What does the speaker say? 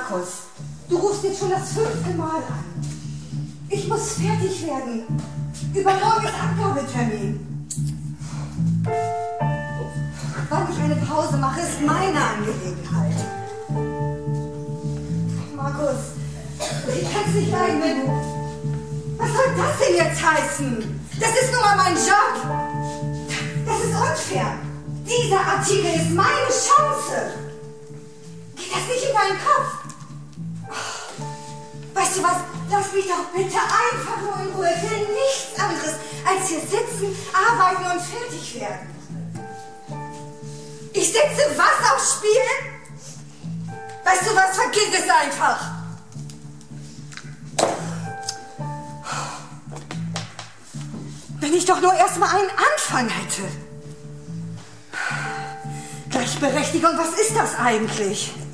Markus, du rufst jetzt schon das 5. Mal an. Ich muss fertig werden. Übermorgen ist Abgabetermin. Wann ich eine Pause mache, ist meine Angelegenheit. Markus, ich kann es nicht leiden, wenn du... Was soll das denn jetzt heißen? Das ist nun mal mein Job. Das ist unfair. Dieser Artikel ist meine Chance. Geht das nicht in deinen Kopf? Weißt du was? Lass mich doch bitte einfach nur in Ruhe. Ich will nichts anderes als hier sitzen, arbeiten und fertig werden. Ich sitze was aufs Spiel? Weißt du was? Vergiss es einfach. Wenn ich doch nur erstmal einen Anfang hätte. Gleichberechtigung, was ist das eigentlich?